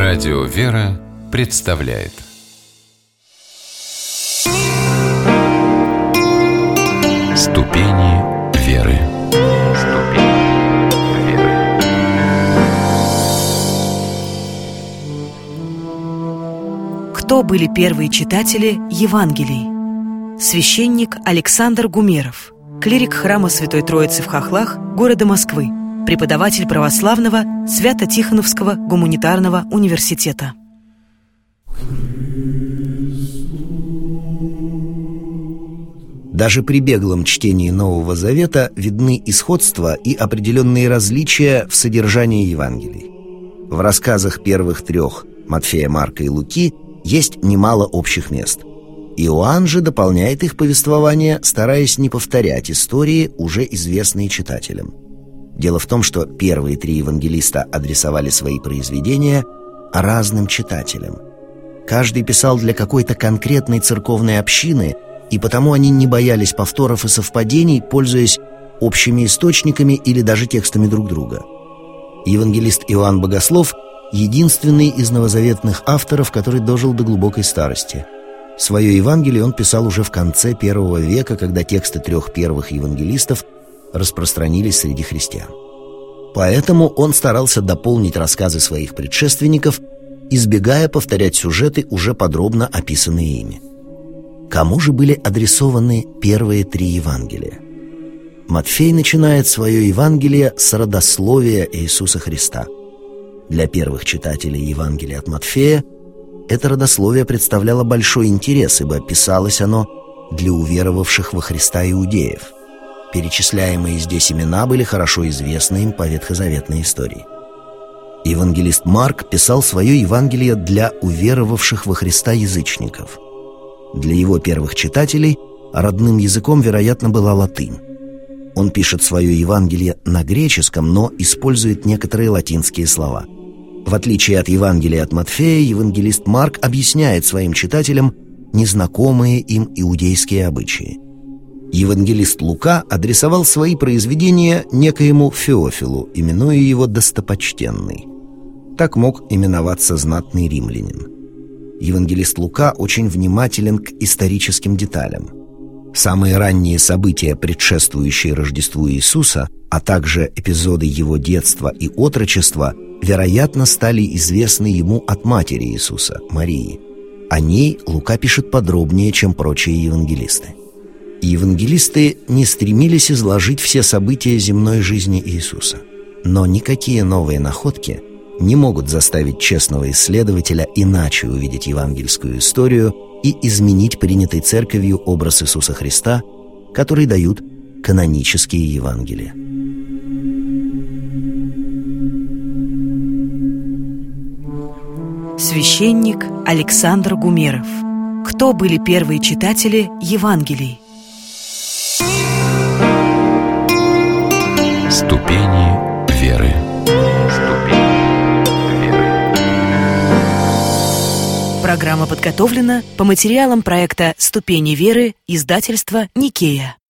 Радио «Вера» представляет Ступени веры. Ступени веры. Кто были первые читатели Евангелий? Священник Александр Гумеров, клирик храма Святой Троицы в Хохлах, города Москвы, преподаватель православного Свято-Тихоновского гуманитарного университета. Даже при беглом чтении Нового Завета видны и сходства, и определенные различия в содержании Евангелий. В рассказах первых трех Матфея, Марка и Луки есть немало общих мест. Иоанн же дополняет их повествование, стараясь не повторять истории, уже известные читателям. Дело в том, что первые три евангелиста адресовали свои произведения разным читателям. Каждый писал для какой-то конкретной церковной общины, и потому они не боялись повторов и совпадений, пользуясь общими источниками или даже текстами друг друга. Евангелист Иоанн Богослов – единственный из новозаветных авторов, который дожил до глубокой старости. Свое Евангелие он писал уже в конце I века, когда тексты трех первых евангелистов распространились среди христиан. Поэтому он старался дополнить рассказы своих предшественников, избегая повторять сюжеты, уже подробно описанные ими. Кому же были адресованы первые три Евангелия? Матфей начинает свое Евангелие с родословия Иисуса Христа. Для первых читателей Евангелия от Матфея это родословие представляло большой интерес, ибо писалось оно для уверовавших во Христа иудеев. Перечисляемые здесь имена были хорошо известны им по ветхозаветной истории. Евангелист Марк писал свое Евангелие для уверовавших во Христа язычников. Для его первых читателей родным языком, вероятно, была латынь. Он пишет свое Евангелие на греческом, но использует некоторые латинские слова. В отличие от Евангелия от Матфея, евангелист Марк объясняет своим читателям незнакомые им иудейские обычаи. Евангелист Лука адресовал свои произведения некоему Феофилу, именуя его «достопочтенный». Так мог именоваться знатный римлянин. Евангелист Лука очень внимателен к историческим деталям. Самые ранние события, предшествующие Рождеству Иисуса, а также эпизоды его детства и отрочества, вероятно, стали известны ему от матери Иисуса, Марии. О ней Лука пишет подробнее, чем прочие евангелисты. Евангелисты не стремились изложить все события земной жизни Иисуса. Но никакие новые находки не могут заставить честного исследователя иначе увидеть евангельскую историю и изменить принятый Церковью образ Иисуса Христа, который дают канонические Евангелия. Священник Александр Гумеров. Кто были первые читатели Евангелий? Ступени веры. Ступени веры. Программа подготовлена по материалам проекта «Ступени веры» издательства «Никея».